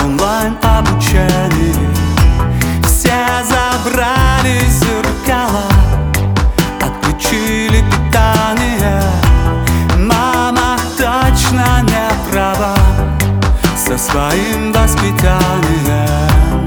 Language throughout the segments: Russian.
онлайн обучение. Все забрали зеркала, отключили питание. Мама точно не права со своим воспитанием.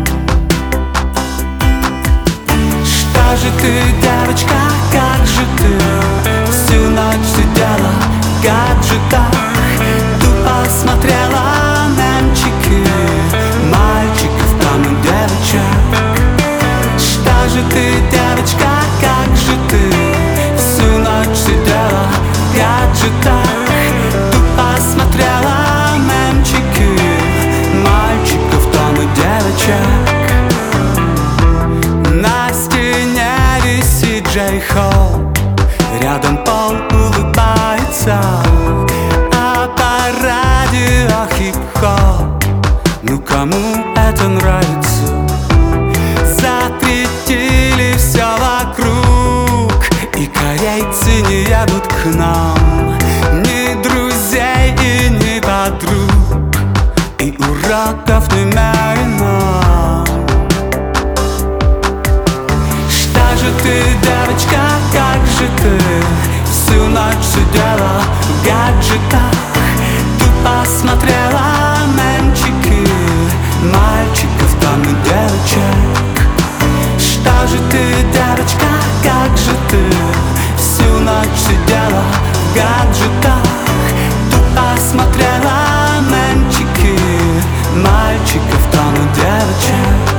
Что же ты, девочка, как же ты всю ночь сидела в гаджетах, тупо смотрела мемчики мальчиков там и девочек? Что же ты, девочка, как же ты всю ночь сидела в гаджетах, тупо смотрела мемчики мальчиков там и девочек? На стене висит J-Hope, рядом Пол улыбается, а по радио хип-хоп. Ну кому это нравится? Запретили все вокруг, и корейцы не едут к нам. Ни друзей и ни подруг, и уроков немерено. Что же ты, девочка, как же ты всю ночь сидела в гаджетах, тупо смотрела мемчики мальчиков там и девочек? Что же ты, девочка, как же ты всю ночь сидела в гаджетах, тупо смотрела мемчики мальчиков там и девочек?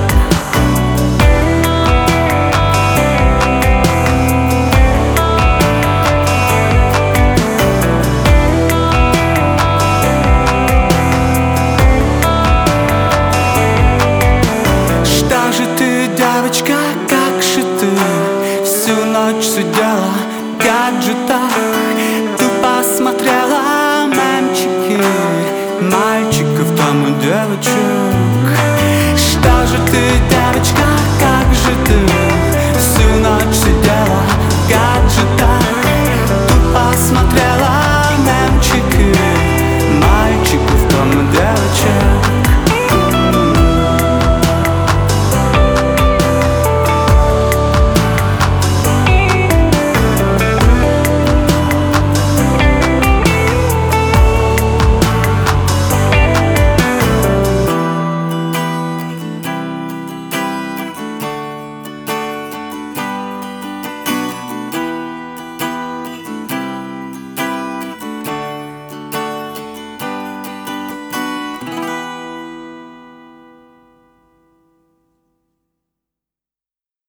Девочка, как же ты всю ночь сидела в гаджетах, тупо смотрела мемчики мальчиков там и девочек?